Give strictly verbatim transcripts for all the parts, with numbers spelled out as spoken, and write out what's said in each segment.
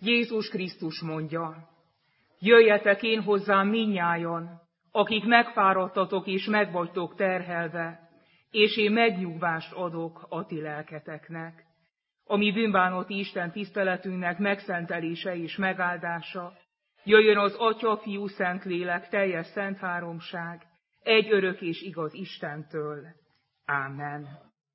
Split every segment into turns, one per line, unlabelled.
Jézus Krisztus mondja, jöjjetek én hozzám mindnyájan, akik megfáradtatok és megvagytok terhelve, és én megnyugvást adok a ti lelketeknek. A mi bűnbánati Isten tiszteletünknek megszentelése és megáldása, jöjjön az Atya, Fiú, Szentlélek, teljes szent háromság, egy örök és igaz Istentől. Ámen.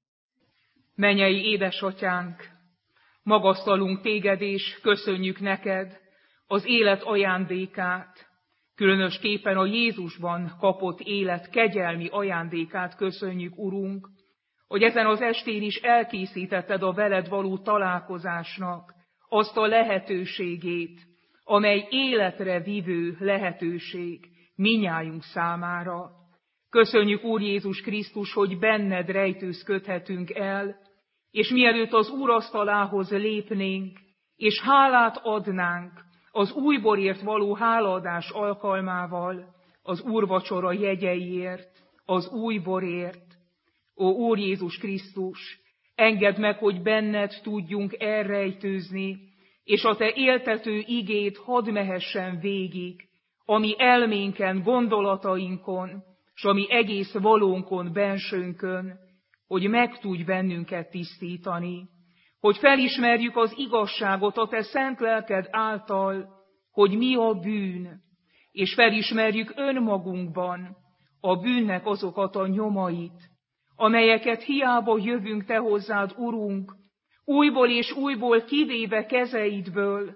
Mennyei édesatyánk, magasztalunk téged és köszönjük neked az élet ajándékát, különösképpen a Jézusban kapott élet kegyelmi ajándékát köszönjük, Urunk, hogy ezen az estén is elkészítetted a veled való találkozásnak azt a lehetőségét, amely életre vívő lehetőség minnyájunk számára. Köszönjük, Úr Jézus Krisztus, hogy benned rejtőzködhetünk el, és mielőtt az úrasztalához lépnénk, és hálát adnánk az újborért való hálaadás alkalmával, az úrvacsora jegyeiért, az újborért. Ó, Úr Jézus Krisztus, engedd meg, hogy benned tudjunk elrejtőzni, és a te éltető igéd hadd mehessen végig, ami elménken, gondolatainkon, s ami egész valónkon, bensőnkön, hogy meg tudj bennünket tisztítani, hogy felismerjük az igazságot a te szent lelked által, hogy mi a bűn, és felismerjük önmagunkban a bűnnek azokat a nyomait, amelyeket hiába jövünk te hozzád, Urunk, újból és újból kivéve kezeidből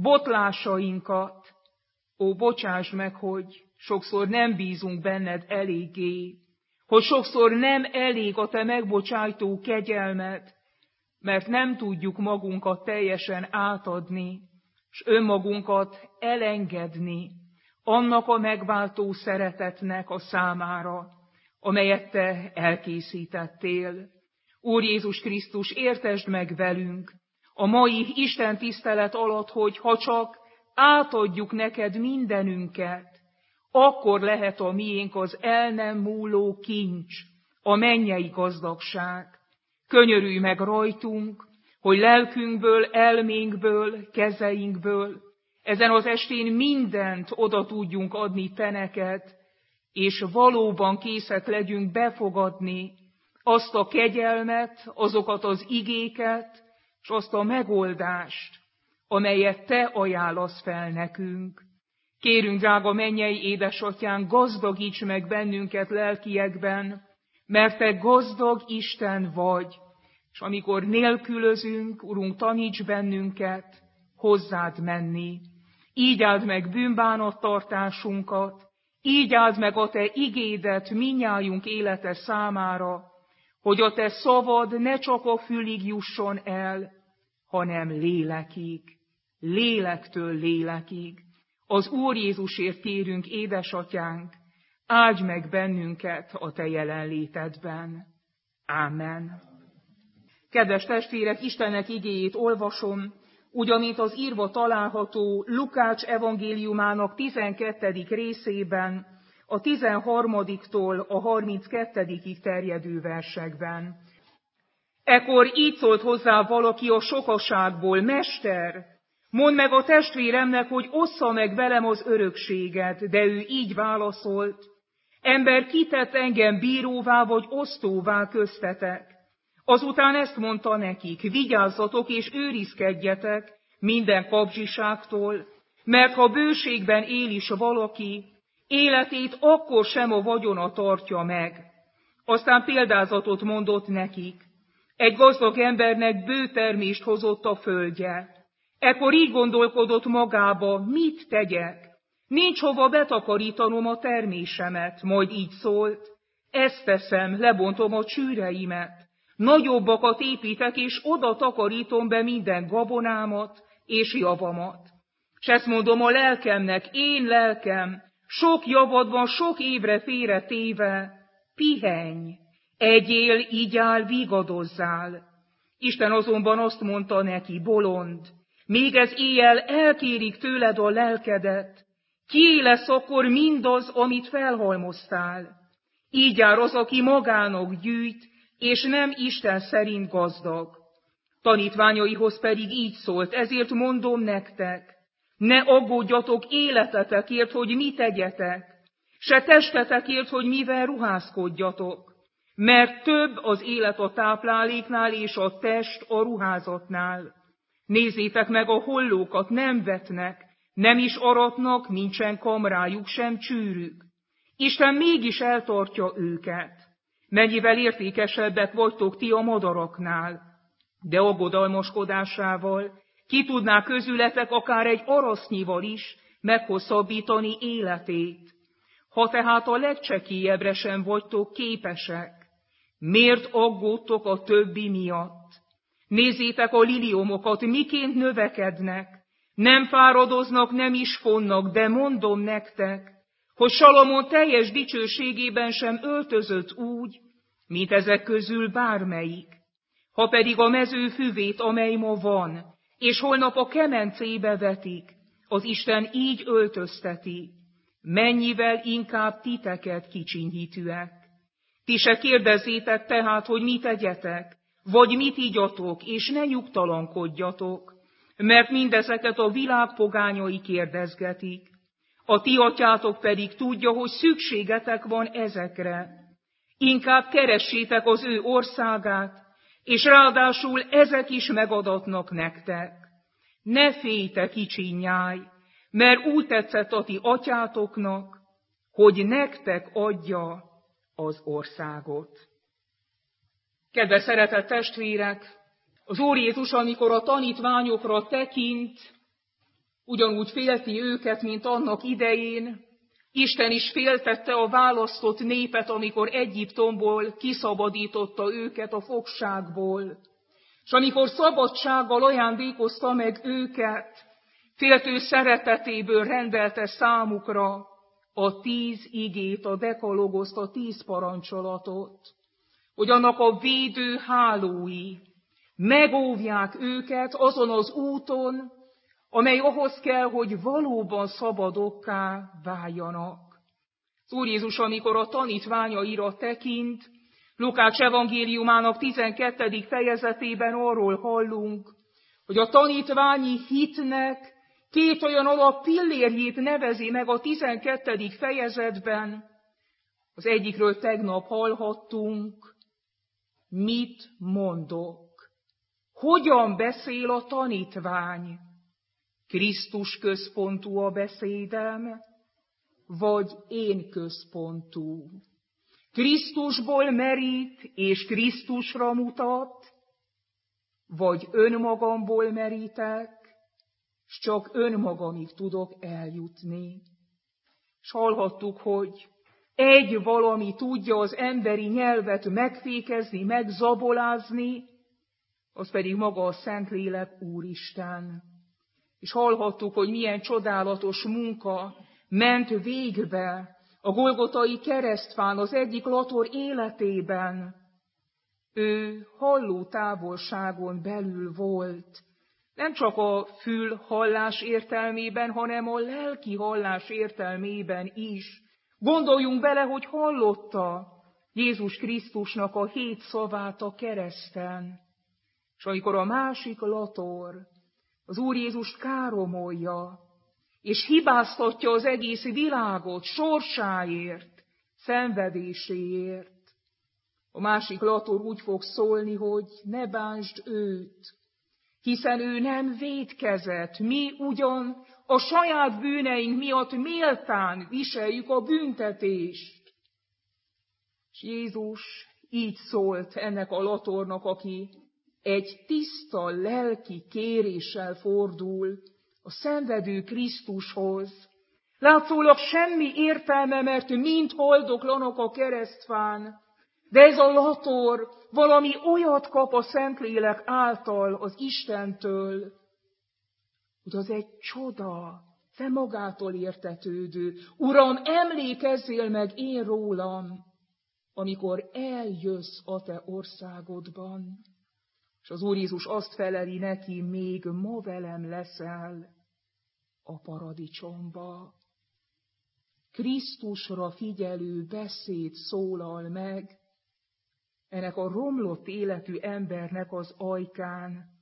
botlásainkat. Ó, bocsáss meg, hogy sokszor nem bízunk benned eléggé, hogy sokszor nem elég a te megbocsájtó kegyelmed, mert nem tudjuk magunkat teljesen átadni, s önmagunkat elengedni annak a megváltó szeretetnek a számára, amelyet te elkészítettél. Úr Jézus Krisztus, értesd meg velünk a mai Isten tisztelet alatt, hogy ha csak átadjuk neked mindenünket, akkor lehet a miénk az el nem múló kincs, a mennyei gazdagság. Könyörülj meg rajtunk, hogy lelkünkből, elménkből, kezeinkből ezen az estén mindent oda tudjunk adni te neked, és valóban készek legyünk befogadni azt a kegyelmet, azokat az igéket, és azt a megoldást, amelyet te ajánlasz fel nekünk. Kérünk, drága mennyei édesatyánk, gazdagíts meg bennünket lelkiekben, mert te gazdag Isten vagy, és amikor nélkülözünk, Urunk, taníts bennünket hozzád menni. Így áld meg bűnbánattartásunkat, így áld meg a te igédet minnyájunk élete számára, hogy a te szavad ne csak a fülig jusson el, hanem lélekig, lélektől lélekig. Az Úr Jézusért kérünk, édesatyánk, áldj meg bennünket a te jelenlétedben. Ámen. Kedves testvérek, Istennek igéjét olvasom, ugyanint az írva található Lukács evangéliumának tizenkettedik részében, a tizenharmadiktól a harminckettedikig terjedő versekben. Ekkor így szólt hozzá valaki a sokaságból: Mester, mondd meg a testvéremnek, hogy ossza meg velem az örökséget, de ő így válaszolt: Ember kitett engem bíróvá vagy osztóvá köztetek. Azután ezt mondta nekik: Vigyázzatok és őrizkedjetek minden kapzsiságtól, mert ha bőségben él is valaki, életét akkor sem a vagyona tartja meg. Aztán példázatot mondott nekik: Egy gazdag embernek bő termést hozott a földje. Ekkor így gondolkodott magába: Mit tegyek? Nincs hova betakarítanom a termésemet. Majd így szólt: Ezt teszem, lebontom a csűreimet, nagyobbakat építek, és oda takarítom be minden gabonámat és javamat. S ezt mondom a lelkemnek: Én lelkem, sok javadban sok évre félretéve, pihenj, egyél, igyál, vigadozzál. Isten azonban azt mondta neki: Bolond, még ez éjjel elkérik tőled a lelkedet, kié lesz akkor mindaz, amit felhalmoztál? Így jár az, aki magának gyűjt, és nem Isten szerint gazdag. Tanítványaihoz pedig így szólt, ezért mondom nektek, ne aggódjatok életetekért, hogy mit tegyetek, se testetekért, hogy mivel ruházkodjatok, mert több az élet a tápláléknál és a test a ruházatnál. Nézzétek meg a hollókat, nem vetnek, nem is aratnak, nincsen kamrájuk, sem csűrük. Isten mégis eltartja őket. Mennyivel értékesebbek vagytok ti a madaraknál, de aggodalmaskodásával ki tudná közületek akár egy arasznyival is meghosszabbítani életét. Ha tehát a legcsekélyebbre sem vagytok képesek, miért aggódtok a többi miatt? Nézzétek a liliomokat, miként növekednek, nem fáradoznak, nem is fonnak, de mondom nektek, hogy Salamon teljes dicsőségében sem öltözött úgy, mint ezek közül bármelyik. Ha pedig a mező füvét, amely ma van, és holnap a kemencébe vetik, az Isten így öltözteti, mennyivel inkább titeket kicsinyhitűek. Ti se kérdezzétek tehát, hogy mit tegyetek, vagy mit igyatok, és ne nyugtalankodjatok, mert mindezeket a világ pogányai kérdezgetik. A ti atyátok pedig tudja, hogy szükségetek van ezekre. Inkább keressétek az ő országát, és ráadásul ezek is megadatnak nektek. Ne félj, kicsi nyáj, mert úgy tetszett a ti atyátoknak, hogy nektek adja az országot. Kedves szeretett testvérek, az Úr Jézus, amikor a tanítványokra tekint, ugyanúgy félti őket, mint annak idején. Isten is féltette a választott népet, amikor Egyiptomból kiszabadította őket a fogságból. És amikor szabadsággal ajándékozta meg őket, féltő szeretetéből rendelte számukra a tíz igét, a dekalogoszt, a tíz parancsolatot, hogy annak a védő hálói megóvják őket azon az úton, amely ahhoz kell, hogy valóban szabadokká váljanak. Az Úr Jézus, amikor a tanítványaira tekint, Lukács evangéliumának tizenkettedik fejezetében arról hallunk, hogy a tanítványi hitnek két olyan alap pillérjét nevezi meg a tizenkettedik fejezetben. Az egyikről tegnap hallhattunk, mit mondok. Hogyan beszél a tanítvány? Krisztus központú a beszédem, vagy én központú? Krisztusból merít és Krisztusra mutat, vagy önmagamból merítek, s csak önmagamig tudok eljutni. És hallhattuk, hogy egy valami tudja az emberi nyelvet megfékezni, megzabolázni, az pedig maga a Szentlélek Úristen. És hallhattuk, hogy milyen csodálatos munka ment végbe a Golgotai keresztfán az egyik lator életében. Ő halló távolságon belül volt, nem csak a fül hallás értelmében, hanem a lelki hallás értelmében is. Gondoljunk bele, hogy hallotta Jézus Krisztusnak a hét szavát a kereszten, és amikor a másik lator az Úr Jézust káromolja, és hibáztatja az egész világot sorsáért, szenvedéséért, a másik lator úgy fog szólni, hogy ne bántsd őt, hiszen ő nem vétkezett, mi ugyan a saját bűneink miatt méltán viseljük a büntetést. És Jézus így szólt ennek a latornak, aki egy tiszta lelki kéréssel fordul a szenvedő Krisztushoz. Látszólag semmi értelme, mert mind haldoklanak a keresztfán, de ez a lator valami olyat kap a Szentlélek által az Istentől, hogy az egy csoda, te magától értetődő. Uram, emlékezzél meg én rólam, amikor eljössz a te országodban. És az Úr Jézus azt feleli neki, még ma velem leszel a paradicsomba. Krisztusra figyelő beszéd szólal meg ennek a romlott életű embernek az ajkán,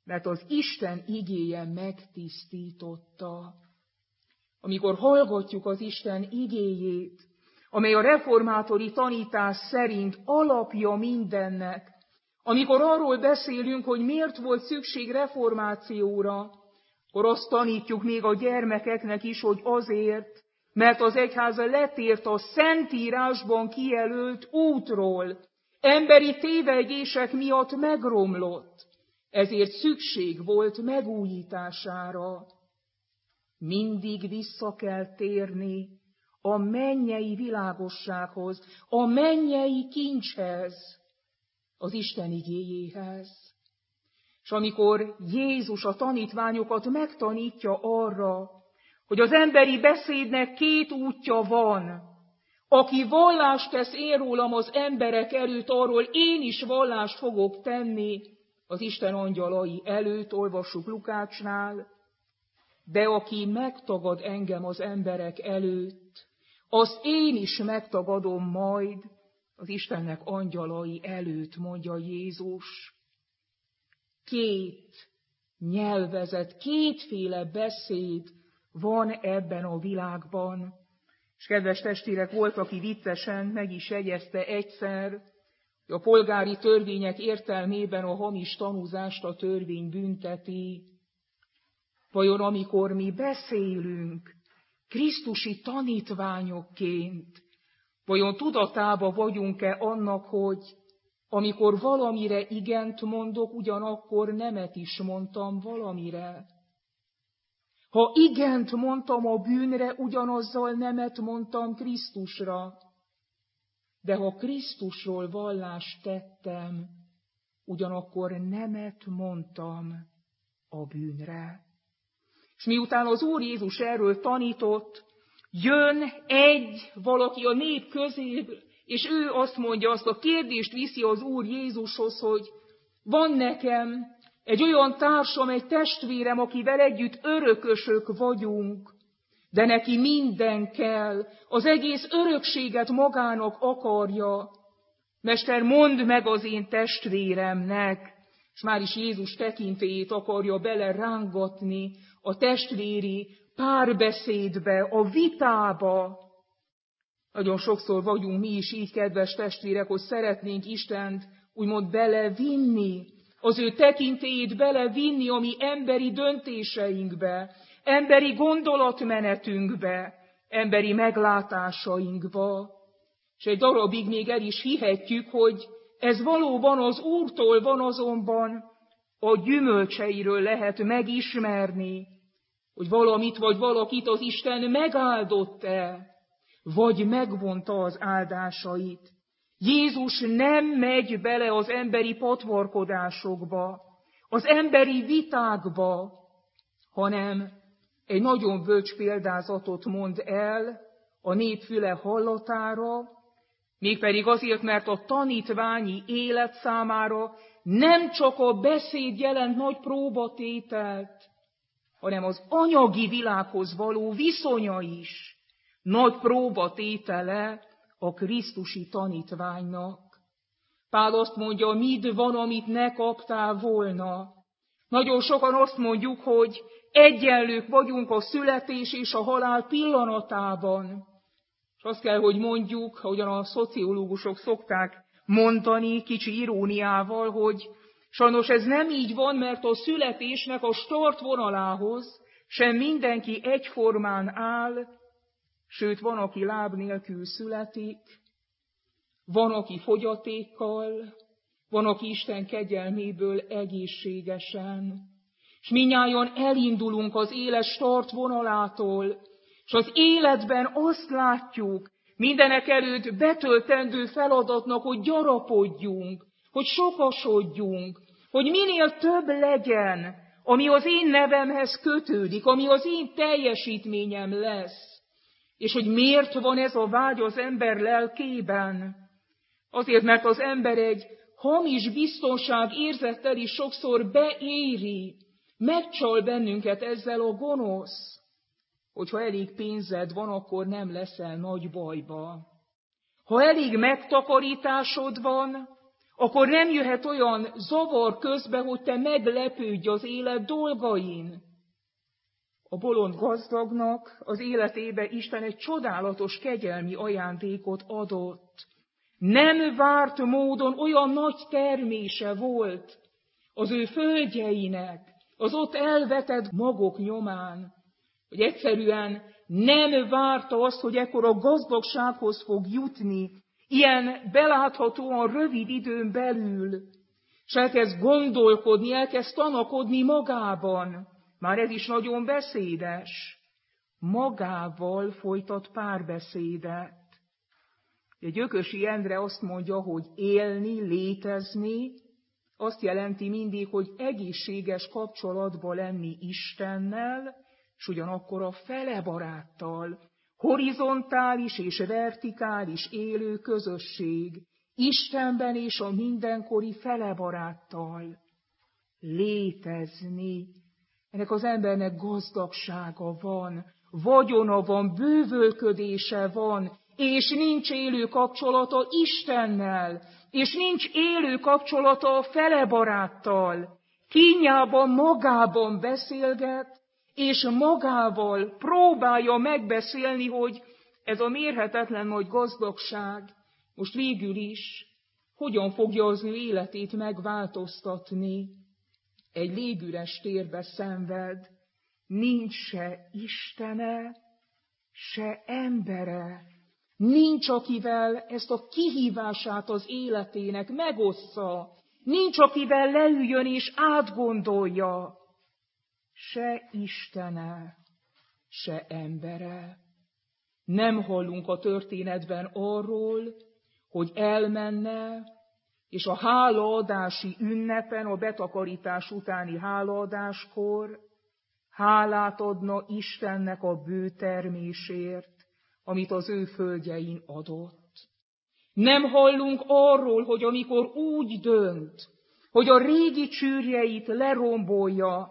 mert az Isten igéje megtisztította. Amikor hallgatjuk az Isten igéjét, amely a reformátori tanítás szerint alapja mindennek, amikor arról beszélünk, hogy miért volt szükség reformációra, akkor azt tanítjuk még a gyermekeknek is, hogy azért, mert az egyház letért a Szentírásban kijelölt útról, emberi tévegések miatt megromlott, ezért szükség volt megújítására. Mindig vissza kell térni a mennyei világossághoz, a mennyei kincshez, az Isten igéjéhez. És amikor Jézus a tanítványokat megtanítja arra, hogy az emberi beszédnek két útja van, aki vallást tesz én rólam az emberek előtt, arról én is vallást fogok tenni az Isten angyalai előtt, olvassuk Lukácsnál, de aki megtagad engem az emberek előtt, azt én is megtagadom majd az Istennek angyalai előtt, mondja Jézus. Két nyelvezet, kétféle beszéd van ebben a világban. És kedves testvérek, volt, aki viccesen meg is jegyezte egyszer, hogy a polgári törvények értelmében a hamis tanúzást a törvény bünteti. Vajon amikor mi beszélünk krisztusi tanítványokként, vajon tudatába vagyunk-e annak, hogy amikor valamire igent mondok, ugyanakkor nemet is mondtam valamire? Ha igent mondtam a bűnre, ugyanazzal nemet mondtam Krisztusra. De ha Krisztusról vallást tettem, ugyanakkor nemet mondtam a bűnre. És miután az Úr Jézus erről tanított, jön egy valaki a nép közéből, és ő azt mondja, azt a kérdést viszi az Úr Jézushoz, hogy van nekem egy olyan társam, egy testvérem, akivel együtt örökösök vagyunk, de neki minden kell, az egész örökséget magának akarja. Mester, mondd meg az én testvéremnek, és már is Jézus tekintélyét akarja belerángatni a testvéri párbeszédbe, a vitába. Nagyon sokszor vagyunk mi is így, kedves testvérek, hogy szeretnénk Istent úgymond belevinni, az ő tekintélyét belevinni a mi emberi döntéseinkbe, emberi gondolatmenetünkbe, emberi meglátásainkba. És egy darabig még el is hihetjük, hogy ez valóban az Úrtól van, azonban a gyümölcseiről lehet megismerni, hogy valamit vagy valakit az Isten megáldott-e, vagy megvonta az áldásait. Jézus nem megy bele az emberi patvarkodásokba, az emberi vitákba, hanem egy nagyon bölcs példázatot mond el a nép füle hallatára, mégpedig azért, mert a tanítványi élet számára nem csak a beszéd jelent nagy próbatételt, hanem az anyagi világhoz való viszonya is nagy próbatétele a krisztusi tanítványnak. Pál azt mondja, mit van, amit ne kaptál volna. Nagyon sokan azt mondjuk, hogy egyenlők vagyunk a születés és a halál pillanatában. És azt kell, hogy mondjuk, ahogyan a szociológusok szokták mondani, kicsi iróniával, hogy sajnos ez nem így van, mert a születésnek a startvonalához sem mindenki egyformán áll, sőt, van, aki láb nélkül születik, van, aki fogyatékkal, van, aki Isten kegyelméből egészségesen. És mindnyájan elindulunk az élet startvonalától, és az életben azt látjuk, mindenek előtt betöltendő feladatnak, hogy gyarapodjunk, hogy sokasodjunk, hogy minél több legyen, ami az én nevemhez kötődik, ami az én teljesítményem lesz. És hogy miért van ez a vágy az ember lelkében? Azért, mert az ember egy hamis biztonság érzettel is sokszor beéri, megcsal bennünket ezzel a gonosz, hogyha elég pénzed van, akkor nem leszel nagy bajba. Ha elég megtakarításod van, Akkor nem jöhet olyan zavar közbe, hogy te meglepődj az élet dolgain. A bolond gazdagnak az életébe Isten egy csodálatos kegyelmi ajándékot adott. Nem várt módon olyan nagy termése volt az ő földjeinek, az ott elvetett magok nyomán, hogy egyszerűen nem várta azt, hogy ekkora gazdagsághoz fog jutni, ilyen beláthatóan rövid időn belül, és elkezd gondolkodni, elkezd tanakodni magában. Már ez is nagyon beszédes. Magával folytat párbeszédet. Gyökösi Endre azt mondja, hogy élni, létezni, azt jelenti mindig, hogy egészséges kapcsolatba lenni Istennel, és ugyanakkor a fele baráttal, horizontális és vertikális élő közösség, Istenben és a mindenkori fele baráttal. Létezni. Ennek az embernek gazdagsága van, vagyona van, bővölködése van, és nincs élő kapcsolata Istennel, és nincs élő kapcsolata a fele baráttal. Kínjában, magában beszélget, és magával próbálja megbeszélni, hogy ez a mérhetetlen nagy gazdagság most végül is hogyan fogja az ő életét megváltoztatni. Egy légüres térbe szenved, nincs se Istene, se embere, nincs, akivel ezt a kihívását az életének megossza, nincs, akivel leüljön és átgondolja, se Istene, se embere. Nem hallunk a történetben arról, hogy elmenne, és a hálaadási ünnepen, a betakarítás utáni hálaadáskor hálát adna Istennek a bő termésért, amit az ő földjein adott. Nem hallunk arról, hogy amikor úgy dönt, hogy a régi csűrjeit lerombolja,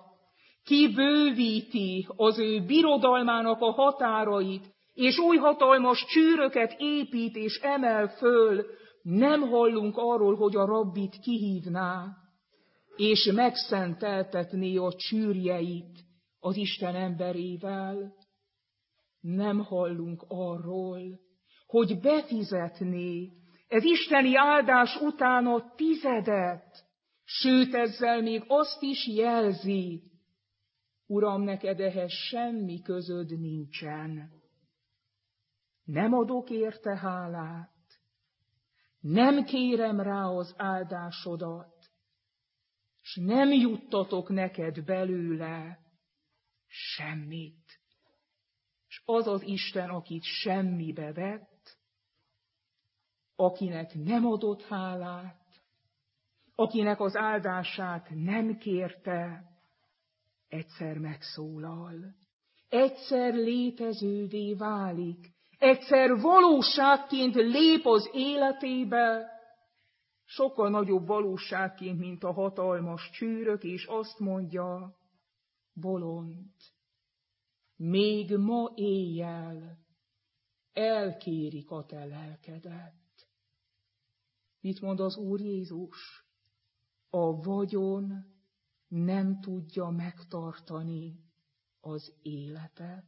kibővíti az ő birodalmának a határait, és új hatalmas csűröket épít és emel föl, nem hallunk arról, hogy a rabbit kihívná, és megszenteltetné a csűrjeit az Isten emberével. Nem hallunk arról, hogy befizetné ez isteni áldás után a tizedet, sőt ezzel még azt is jelzi, Uram, neked ehhez semmi közöd nincsen. Nem adok érte hálát, nem kérem rá az áldásodat, s nem juttatok neked belőle semmit. És az az Isten, akit semmibe vett, akinek nem adott hálát, akinek az áldását nem kérte, egyszer megszólal, egyszer létezővé válik, egyszer valóságként lép az életébe, sokkal nagyobb valóságként, mint a hatalmas csűrök, és azt mondja, bolond, még ma éjjel elkérik a te lelkedet. Mit mond az Úr Jézus? A vagyon nem tudja megtartani az életet.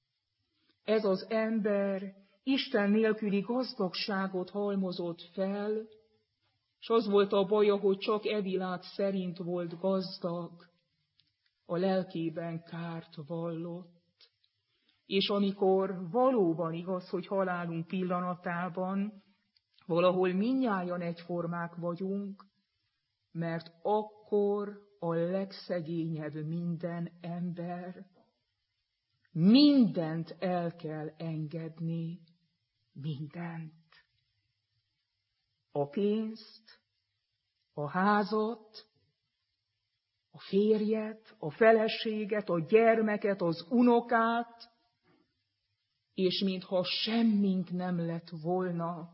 Ez az ember Isten nélküli gazdagságot halmozott fel, és az volt a baja, hogy csak e világ szerint volt gazdag, a lelkében kárt vallott. És amikor valóban igaz, hogy halálunk pillanatában valahol mindnyájan egyformák vagyunk, mert akkor a legszegényebb minden ember mindent el kell engedni, mindent. A pénzt, a házat, a férjet, a feleséget, a gyermeket, az unokát, és mintha semmink nem lett volna,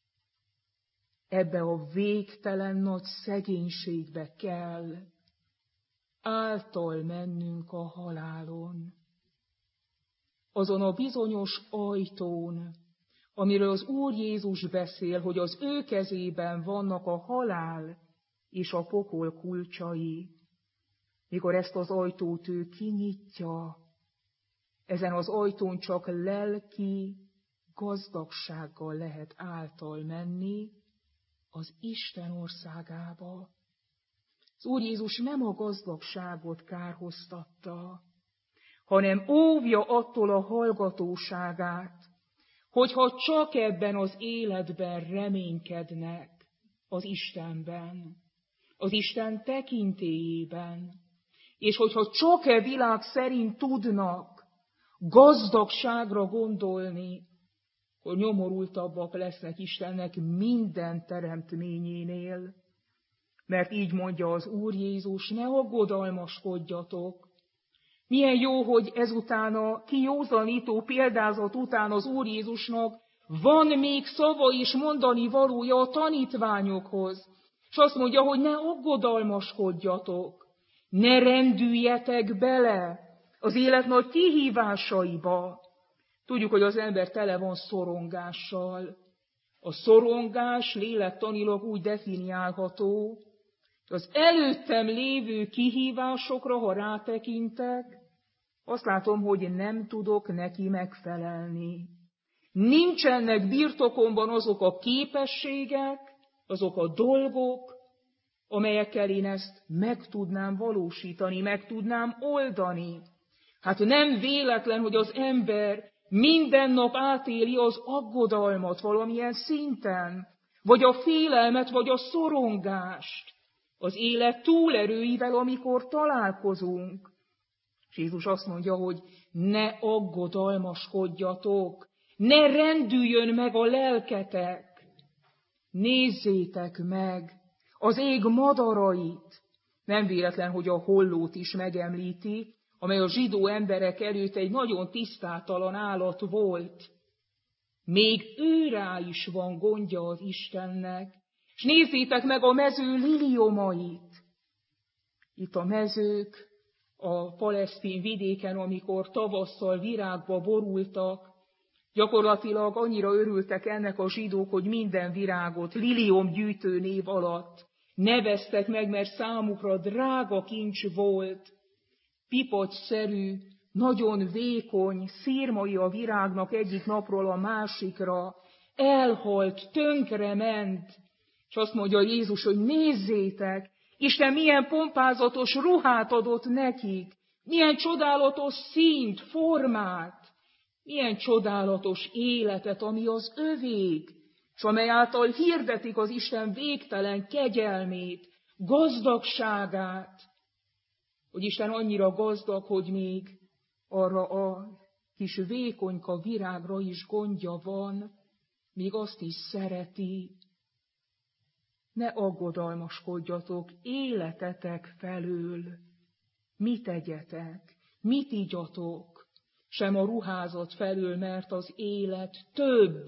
ebbe a végtelen nagy szegénységbe kell által mennünk a halálon. Azon a bizonyos ajtón, amiről az Úr Jézus beszél, hogy az ő kezében vannak a halál és a pokol kulcsai. Mikor ezt az ajtót ő kinyitja, ezen az ajtón csak lelki gazdagsággal lehet által menni az Isten országába. Az Úr Jézus nem a gazdagságot kárhoztatta, hanem óvja attól a hallgatóságát, hogyha csak ebben az életben reménykednek az Istenben, az Isten tekintélyében, és hogyha csak e világ szerint tudnak gazdagságra gondolni, akkor nyomorultabbak lesznek Istennek minden teremtményénél. Mert így mondja az Úr Jézus, ne aggodalmaskodjatok. Milyen jó, hogy ezután a kijózanító példázat után az Úr Jézusnak van még szava és mondani valója a tanítványokhoz. És azt mondja, hogy ne aggodalmaskodjatok, ne rendüljetek bele az élet nagy kihívásaiba. Tudjuk, hogy az ember tele van szorongással. A szorongás lélektanilag úgy definiálható, az előttem lévő kihívásokra, ha rátekintek, azt látom, hogy nem tudok neki megfelelni. Nincsenek birtokomban azok a képességek, azok a dolgok, amelyekkel én ezt meg tudnám valósítani, meg tudnám oldani. Hát nem véletlen, hogy az ember minden nap átéli az aggodalmat valamilyen szinten, vagy a félelmet, vagy a szorongást az élet túlerőivel, amikor találkozunk. És Jézus azt mondja, hogy ne aggodalmaskodjatok, ne rendüljön meg a lelketek, nézzétek meg az ég madarait. Nem véletlen, hogy a hollót is megemlíti, amely a zsidó emberek előtt egy nagyon tisztátalan állat volt. Még őrá is van gondja az Istennek. És nézzétek meg a mező liliomait. Itt a mezők a palesztin vidéken, amikor tavasszal virágba borultak, gyakorlatilag annyira örültek ennek a zsidók, hogy minden virágot liliomgyűjtő név alatt neveztek meg, mert számukra drága kincs volt. Pipacsszerű, nagyon vékony szírmai a virágnak egyik napról a másikra, elhalt, tönkrement, és azt mondja Jézus, hogy nézzétek, Isten milyen pompázatos ruhát adott nekik, milyen csodálatos színt, formát, milyen csodálatos életet, ami az övék, és amely által hirdetik az Isten végtelen kegyelmét, gazdagságát, hogy Isten annyira gazdag, hogy még arra a kis vékonyka virágra is gondja van, még azt is szereti. Ne aggodalmaskodjatok életetek felől, mit tegyetek, mit igyatok, sem a ruházat felől, mert az élet több.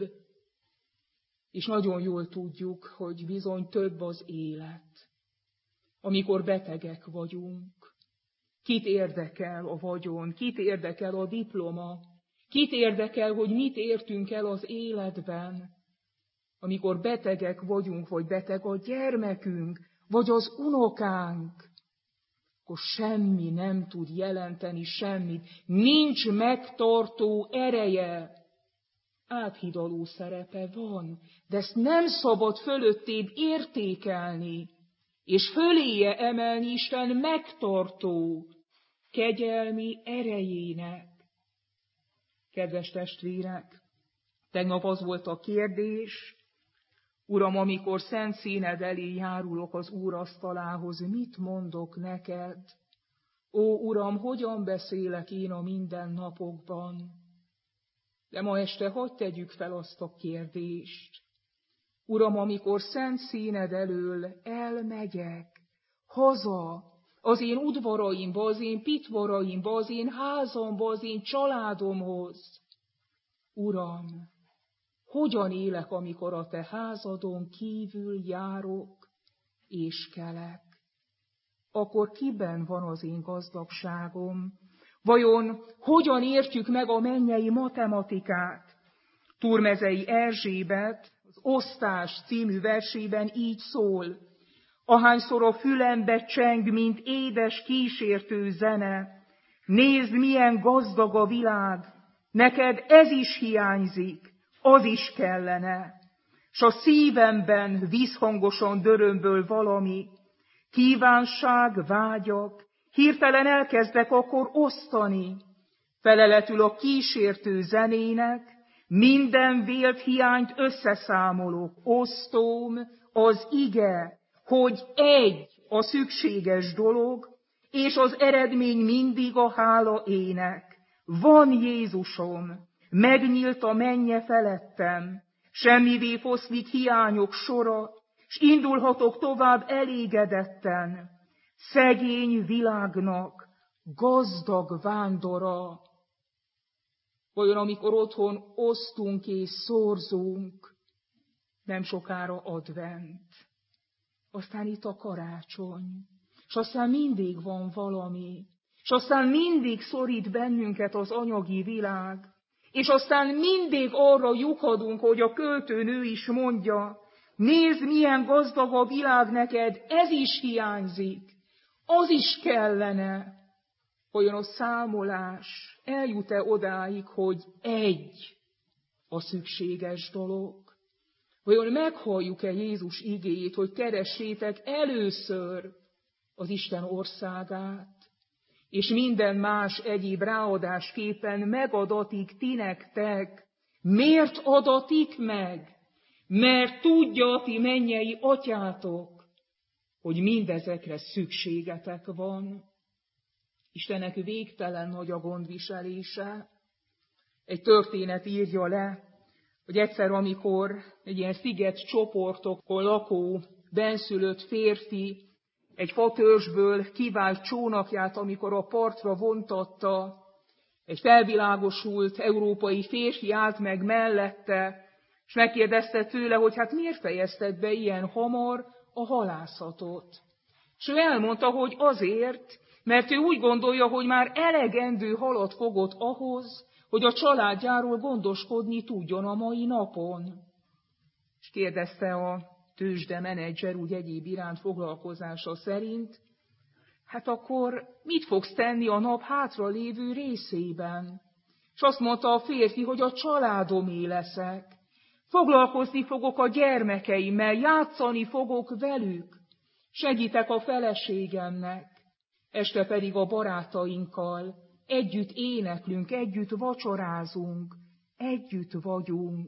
És nagyon jól tudjuk, hogy bizony több az élet, amikor betegek vagyunk. Kit érdekel a vagyon, kit érdekel a diploma, kit érdekel, hogy mit értünk el az életben, amikor betegek vagyunk, vagy beteg a gyermekünk, vagy az unokánk, akkor semmi nem tud jelenteni semmit, nincs megtartó ereje. Áthidaló szerepe van, de ezt nem szabad fölöttébb értékelni, és föléje emelni Isten megtartó, kegyelmi erejének. Kedves testvérek, tegnap az volt a kérdés, Uram, amikor szent színed elé járulok az Úr asztalához, mit mondok neked? Ó, Uram, hogyan beszélek én a mindennapokban? De ma este hadd tegyük fel azt a kérdést. Uram, amikor szent színed elől elmegyek, haza, az én udvaraimba, az én pitvaraimba, az én házamba, az én családomhoz. Uram, hogyan élek, amikor a te házadon kívül járok és kelek? Akkor kiben van az én gazdagságom? Vajon hogyan értjük meg a mennyei matematikát? Turmezei Erzsébet az Osztás című versében így szól: ahányszor a fülembe cseng, mint édes kísértő zene, nézd, milyen gazdag a világ, neked ez is hiányzik, az is kellene. S a szívemben vízhangosan dörömböl valami, kívánság, vágyak, hirtelen elkezdek akkor osztani, feleletül a kísértő zenének, minden vélt hiányt összeszámolok, osztom az ige, hogy egy a szükséges dolog, és az eredmény mindig a hála ének. Van Jézusom, megnyílt a mennye felettem, semmivé foszlik hiányok sora, s indulhatok tovább elégedetten, szegény világnak gazdag vándora. Vajon amikor otthon osztunk és szorzunk, nem sokára advent, aztán itt a karácsony, és aztán mindig van valami, és aztán mindig szorít bennünket az anyagi világ, és aztán mindig arra lyukadunk, hogy a költőnő is mondja, nézd, milyen gazdag a világ neked, ez is hiányzik, az is kellene. Olyan a számolás eljut-e odáig, hogy egy a szükséges dolog? Vajon meghalljuk-e Jézus igéjét, hogy keressétek először az Isten országát, és minden más egyéb ráadásképpen megadatik ti nektek? Miért adatik meg? Mert tudja ti mennyei atyátok, hogy mindezekre szükségetek van. Istennek végtelen nagy a gondviselése. Egy történet írja le, hogy egyszer, amikor egy ilyen sziget csoportokon lakó, benszülött férfi egy fatörzsből kivált csónakját, amikor a partra vontatta, egy felvilágosult európai férfi állt meg mellette, és megkérdezte tőle, hogy hát miért fejezted be ilyen hamar a halászatot. És ő elmondta, hogy azért, mert ő úgy gondolja, hogy már elegendő halat fogott ahhoz, hogy a családjáról gondoskodni tudjon a mai napon. És kérdezte a tőzsde menedzser úgy egyéb iránt foglalkozása szerint, hát akkor mit fogsz tenni a nap hátra lévő részében? És azt mondta a férfi, hogy a családomé leszek. Foglalkozni fogok a gyermekeimmel, játszani fogok velük, segítek a feleségemnek, este pedig a barátainkkal együtt éneklünk, együtt vacsorázunk, együtt vagyunk.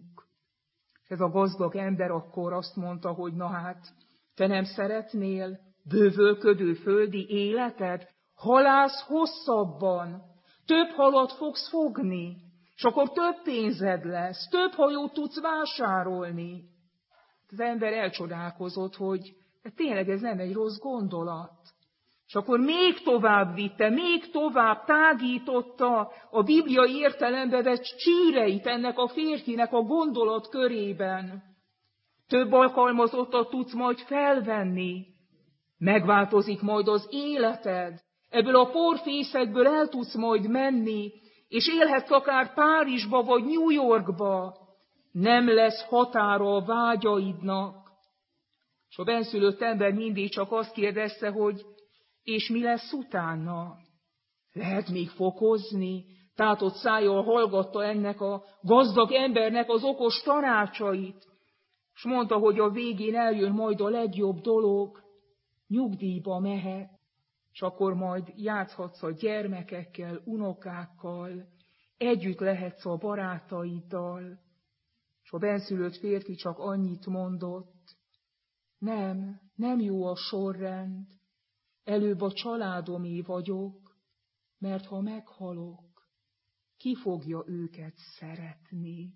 Ez a gazdag ember akkor azt mondta, hogy na hát, te nem szeretnél bővölködő földi életet? Halász hosszabban, több halat fogsz fogni, és akkor több pénzed lesz, több hajót tudsz vásárolni. Az ember elcsodálkozott, hogy tényleg ez nem egy rossz gondolat. És akkor még tovább vitte, még tovább tágította a bibliai értelembe vett csűreit ennek a férfinek a gondolat körében. Több alkalmazottat tudsz majd felvenni, megváltozik majd az életed, ebből a porfészekből el tudsz majd menni, és élhetsz akár Párizsba vagy New Yorkba, nem lesz határa a vágyaidnak. És a benszülött ember mindig csak azt kérdezte, hogy és mi lesz utána? Lehet még fokozni? Tátott szájjal hallgatta ennek a gazdag embernek az okos tanácsait, és mondta, hogy a végén eljön majd a legjobb dolog, nyugdíjba mehet, és akkor majd játszhatsz a gyermekekkel, unokákkal, együtt lehetsz a barátaiddal. És a benszülött férfi csak annyit mondott, nem, nem jó a sorrend, előbb a családomé vagyok, mert ha meghalok, ki fogja őket szeretni?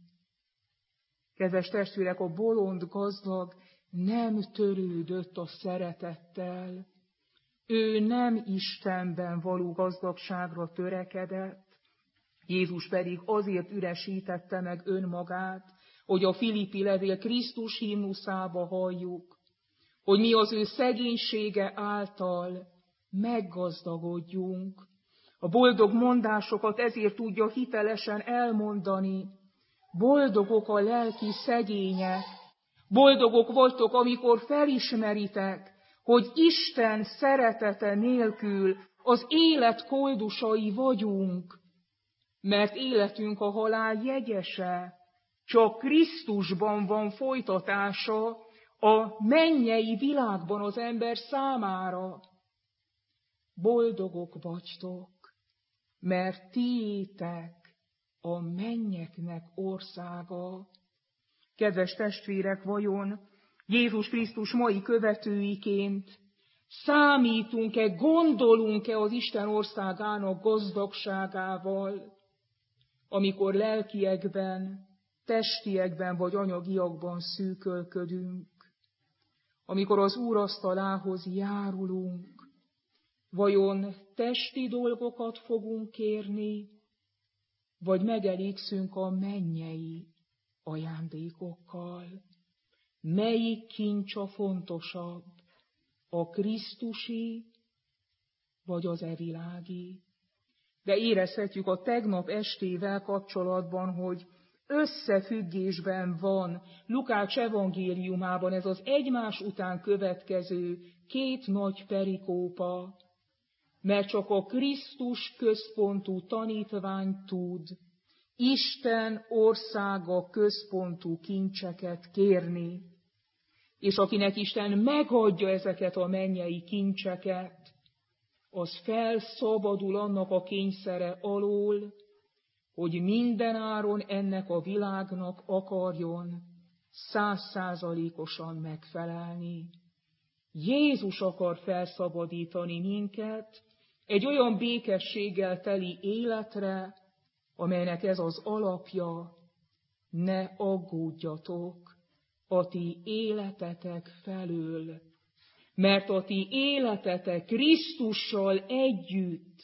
Kedves testvérek, a bolond gazdag nem törődött a szeretettel. Ő nem Istenben való gazdagságra törekedett, Jézus pedig azért üresítette meg önmagát, hogy a Filippi levél Krisztus himnuszába halljuk, hogy mi az ő szegénysége által meggazdagodjunk. A boldog mondásokat ezért tudja hitelesen elmondani, Boldogok a lelki szegények, boldogok vagytok, amikor felismeritek, hogy Isten szeretete nélkül az élet koldusai vagyunk, mert életünk a halál jegyese, csak Krisztusban van folytatása a mennyei világban az ember számára. Boldogok vagytok, mert tiétek a mennyeknek országa. Kedves testvérek, vajon Jézus Krisztus mai követőiként számítunk-e, gondolunk-e az Isten országának gazdagságával, amikor lelkiekben, testiekben vagy anyagiakban szűkölködünk, amikor az úrasztalához járulunk, vajon testi dolgokat fogunk kérni, vagy megelégszünk a mennyei ajándékokkal? Melyik kincs a fontosabb, a krisztusi, vagy az evilági? De érezhetjük a tegnap estével kapcsolatban, hogy összefüggésben van Lukács evangéliumában ez az egymás után következő két nagy perikópa, mert csak a Krisztus központú tanítvány tud Isten országa központú kincseket kérni, és akinek Isten megadja ezeket a mennyei kincseket, az felszabadul annak a kényszere alól, hogy mindenáron ennek a világnak akarjon százszázalékosan megfelelni. Jézus akar felszabadítani minket egy olyan békességgel teli életre, amelynek ez az alapja: ne aggódjatok a ti életetek felől, mert a ti életetek Krisztussal együtt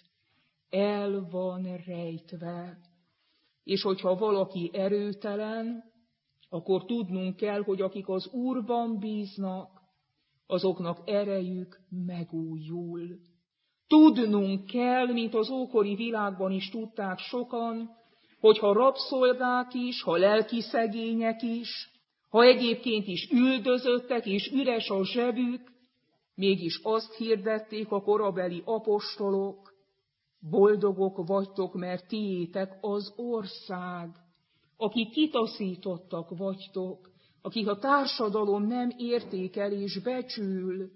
el van rejtve. És hogyha valaki erőtelen, akkor tudnunk kell, hogy akik az Úrban bíznak, azoknak erejük megújul. Tudnunk kell, mint az ókori világban is tudták sokan, hogy ha rabszolgák is, ha lelki szegények is, ha egyébként is üldözöttek és üres a zsebük, mégis azt hirdették a korabeli apostolok: boldogok vagytok, mert tiétek az ország, akik kitaszítottak vagytok, akik a társadalom nem értékel és becsül,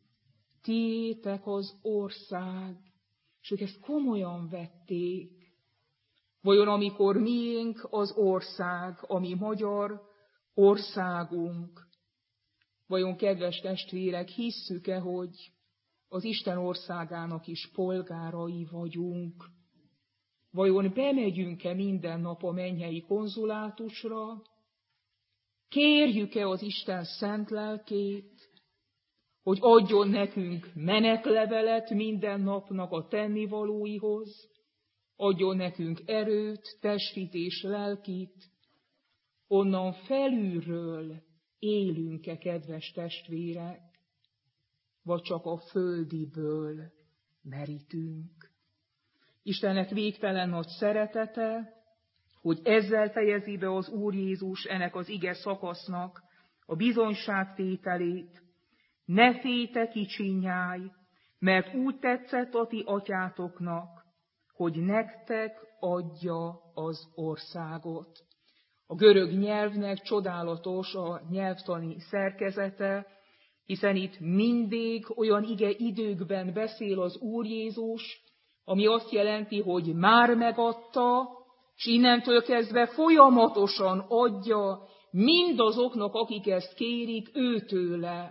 tiétek az ország. És ők ezt komolyan vették. Vajon amikor miénk az ország, ami magyar országunk, vajon, kedves testvérek, hisszük-e, hogy az Isten országának is polgárai vagyunk? Vajon bemegyünk-e minden nap a mennyei konzulátusra? Kérjük-e az Isten szent lelkét, hogy adjon nekünk menetlevelet minden napnak a tennivalóihoz, adjon nekünk erőt, testit és lelkit, onnan felülről élünk-e, kedves testvérek, vagy csak a földiből merítünk? Istennek végtelen nagy szeretete, hogy ezzel fejezi be az Úr Jézus ennek az ige szakasznak a bizonyságtételét: ne féltek, kicsinyáj, mert úgy tetszett a ti atyátoknak, hogy nektek adja az országot. A görög nyelvnek csodálatos a nyelvtani szerkezete, hiszen itt mindig olyan ige időkben beszél az Úr Jézus, ami azt jelenti, hogy már megadta, és innentől kezdve folyamatosan adja mindazoknak, akik ezt kérik őtőle.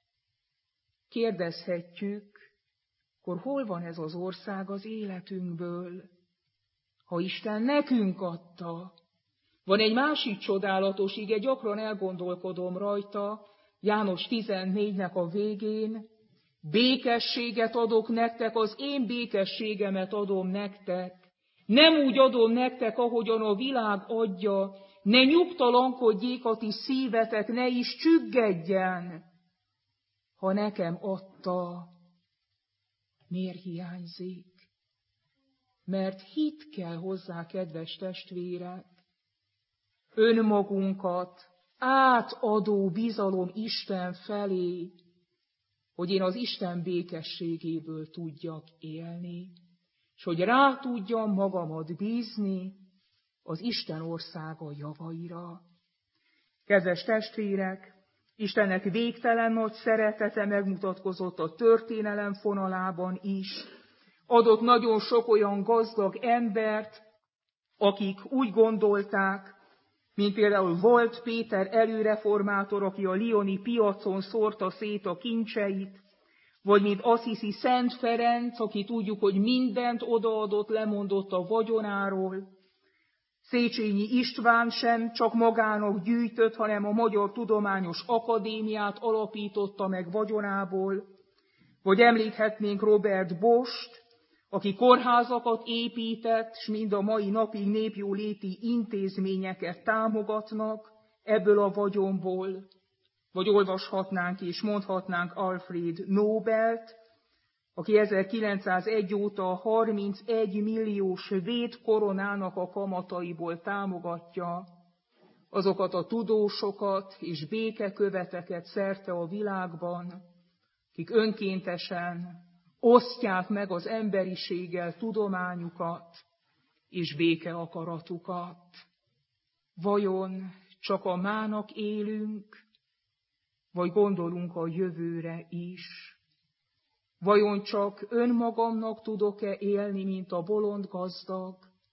Kérdezhetjük, akkor hol van ez az ország az életünkből, ha Isten nekünk adta? Van egy másik csodálatos ige, gyakran elgondolkodom rajta, János tizennégynek a végén: békességet adok nektek, az én békességemet adom nektek. Nem úgy adom nektek, ahogyan a világ adja, ne nyugtalankodjék a ti szívetek, ne is csüggedjen. Ha nekem adta, miért hiányzik? Mert hit kell hozzá, kedves testvérek. önmagunkat átadó bizalom Isten felé, hogy én az Isten békességéből tudjak élni, és hogy rá tudjam magamat bízni az Isten országa javaira. Kedves testvérek, Istennek végtelen nagy szeretete megmutatkozott a történelem fonalában is. Adott nagyon sok olyan gazdag embert, akik úgy gondolták, mint például volt Péter előreformátor, aki a lyoni piacon szórta szét a kincseit, vagy mint Assisi Szent Ferenc, aki tudjuk, hogy mindent odaadott, lemondott a vagyonáról. Széchenyi István sem csak magának gyűjtött, hanem a Magyar Tudományos Akadémiát alapította meg vagyonából. Vagy említhetnénk Robert Bost, aki kórházakat épített, s mind a mai napig népjóléti intézményeket támogatnak ebből a vagyonból. Vagy olvashatnánk és mondhatnánk Alfred Nobelt, aki ezerkilencszázegy óta harmincegy milliós védkoronának a kamataiból támogatja azokat a tudósokat és békeköveteket szerte a világban, akik önkéntesen osztják meg az emberiséggel tudományukat és békeakaratukat. Vajon csak a mának élünk, vagy gondolunk a jövőre is? Vajon csak önmagamnak tudok-e élni, mint a bolond gazdag,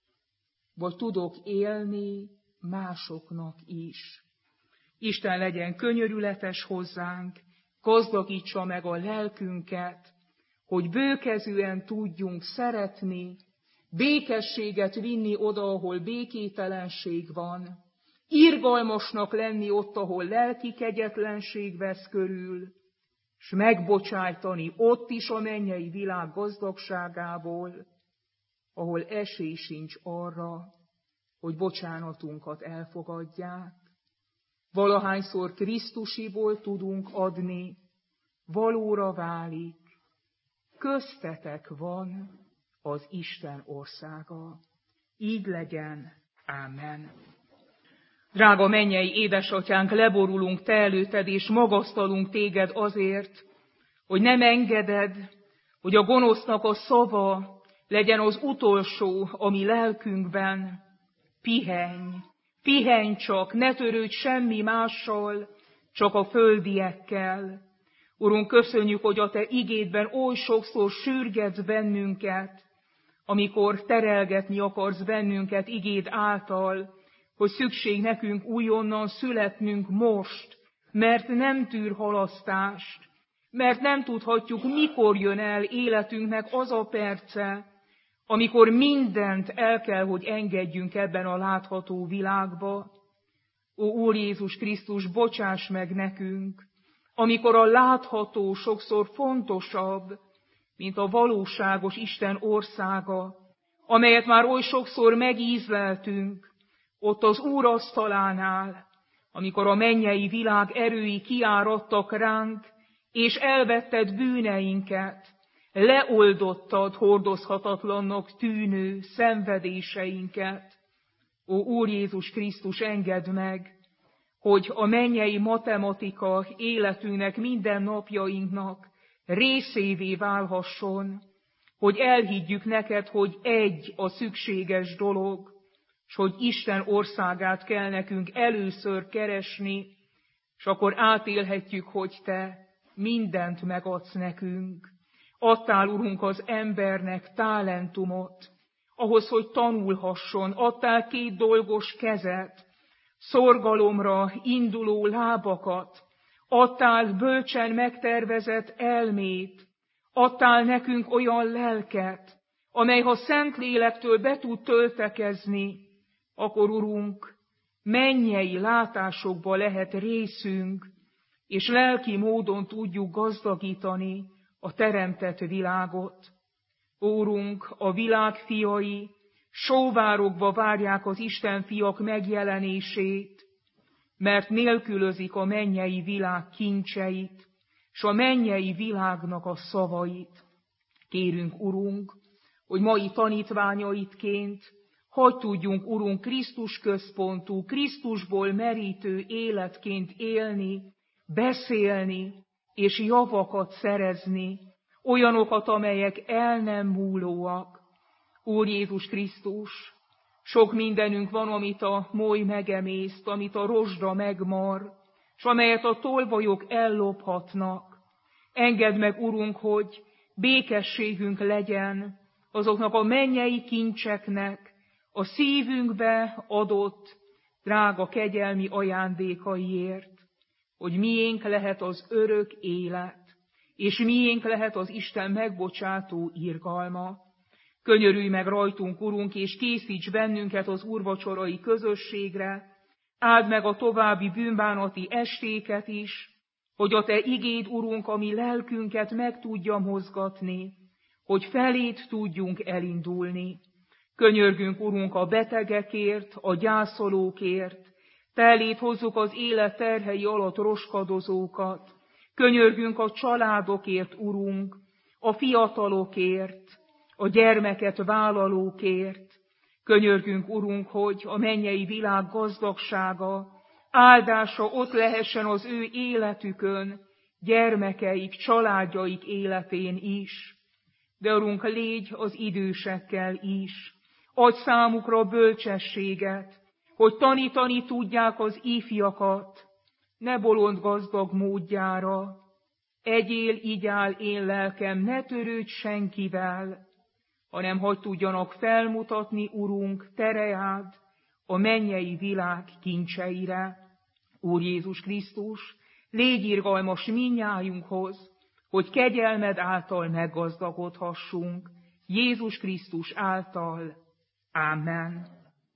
vagy tudok élni másoknak is? Isten legyen könyörületes hozzánk, gazdagítsa meg a lelkünket, hogy bőkezűen tudjunk szeretni, békességet vinni oda, ahol békételenség van, irgalmasnak lenni ott, ahol lelki kegyetlenség vesz körül, s megbocsájtani ott is a mennyei világ gazdagságából, ahol esély sincs arra, hogy bocsánatunkat elfogadják. Valahányszor Krisztusiból tudunk adni, valóra válik, köztetek van az Isten országa. Így legyen. Ámen. Drága mennyei édesatyánk, leborulunk te előtted, és magasztalunk téged azért, hogy nem engeded, hogy a gonosznak a szava legyen az utolsó a mi lelkünkben. Pihenj, pihenj csak, ne törődj semmi mással, csak a földiekkel. Urunk, köszönjük, hogy a te igédben oly sokszor sürgetsz bennünket, amikor terelgetni akarsz bennünket igéd által, hogy szükség nekünk újonnan születnünk most, mert nem tűr halasztást, mert nem tudhatjuk, mikor jön el életünknek az a perce, amikor mindent el kell, hogy engedjünk ebben a látható világba. Ó, Úr Jézus Krisztus, bocsáss meg nekünk, amikor a látható sokszor fontosabb, mint a valóságos Isten országa, amelyet már oly sokszor megízleltünk, ott az Úr asztalánál, amikor a mennyei világ erői kiáradtak ránk, és elvetted bűneinket, leoldottad hordozhatatlannak tűnő szenvedéseinket. Ó, Úr Jézus Krisztus, engedd meg, hogy a mennyei matematika életünknek, minden napjainknak részévé válhasson, hogy elhiggyük neked, hogy egy a szükséges dolog, és hogy Isten országát kell nekünk először keresni, és akkor átélhetjük, hogy te mindent megadsz nekünk. Adtál, Urunk, az embernek talentumot, ahhoz, hogy tanulhasson, adtál két dolgos kezet, szorgalomra induló lábakat, adtál bölcsen megtervezett elmét, adtál nekünk olyan lelket, amely ha Szentlélektől be tud töltekezni, akkor, Urunk, mennyei látásokba lehet részünk, és lelki módon tudjuk gazdagítani a teremtett világot. Urunk, a világ fiai sóvárogva várják az Isten fiak megjelenését, mert nélkülözik a mennyei világ kincseit, s a mennyei világnak a szavait. Kérünk, Urunk, hogy mai tanítványaidként Hogy tudjunk, Urunk, Krisztus központú, Krisztusból merítő életként élni, beszélni és javakat szerezni, olyanokat, amelyek el nem múlóak. Úr Jézus Krisztus, sok mindenünk van, amit a moly megemészt, amit a rozsda megmar, és amelyet a tolvajok ellophatnak. Engedd meg, Urunk, hogy békességünk legyen azoknak a mennyei kincseknek a szívünkbe adott drága kegyelmi ajándékaiért, hogy miénk lehet az örök élet, és miénk lehet az Isten megbocsátó irgalma. Könyörülj meg rajtunk, Urunk, és készíts bennünket az úrvacsorai közösségre, áld meg a további bűnbánati estéket is, hogy a Te igéd, Urunk, ami lelkünket meg tudja mozgatni, hogy felét tudjunk elindulni. Könyörgünk, Urunk, a betegekért, a gyászolókért, Te eléd hozzuk az élet terhei alatt roskadozókat. Könyörgünk a családokért, Urunk, a fiatalokért, a gyermeket vállalókért. Könyörgünk, Urunk, hogy a mennyei világ gazdagsága, áldása ott lehessen az ő életükön, gyermekeik, családjaik életén is. De, Urunk, légy az idősekkel is. Adj számukra bölcsességet, hogy tanítani tudják az ifjakat, ne bolond gazdag módjára. Egyél, igyál, én lelkem, ne törődj senkivel, hanem hadd tudjanak felmutatni, Urunk, tereád a mennyei világ kincseire. Úr Jézus Krisztus, légy irgalmas mindnyájunkhoz, hogy kegyelmed által meggazdagodhassunk. Jézus Krisztus által. Ámen.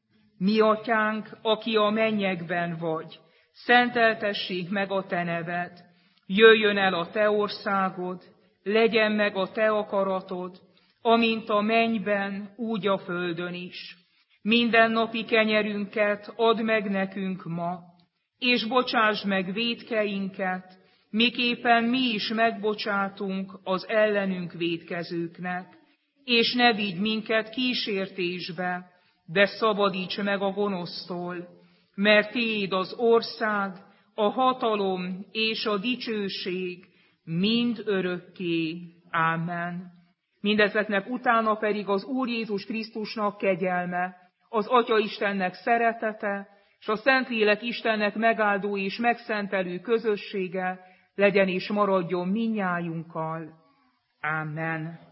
Mi atyánk, aki a mennyekben vagy, szenteltessék meg a te neved, jöjjön el a te országod, legyen meg a te akaratod, amint a mennyben, úgy a földön is. Mindennapi kenyerünket add meg nekünk ma, és bocsásd meg vétkeinket, miképpen mi is megbocsátunk az ellenünk vétkezőknek. És ne vigy minket kísértésbe, de szabadíts meg a gonosztól, mert tiéd az ország, a hatalom és a dicsőség mind örökké. Ámen. Mindezeknek utána pedig az Úr Jézus Krisztusnak kegyelme, az Atya Istennek szeretete, és a Szentlélek Istennek megáldó és megszentelő közössége legyen és maradjon mindnyájunkkal. Ámen.